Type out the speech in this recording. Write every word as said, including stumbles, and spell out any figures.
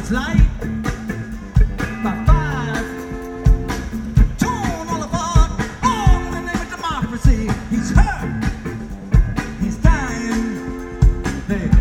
its light by five. Torn all apart, all in the name of democracy. He's hurt, he's dying. They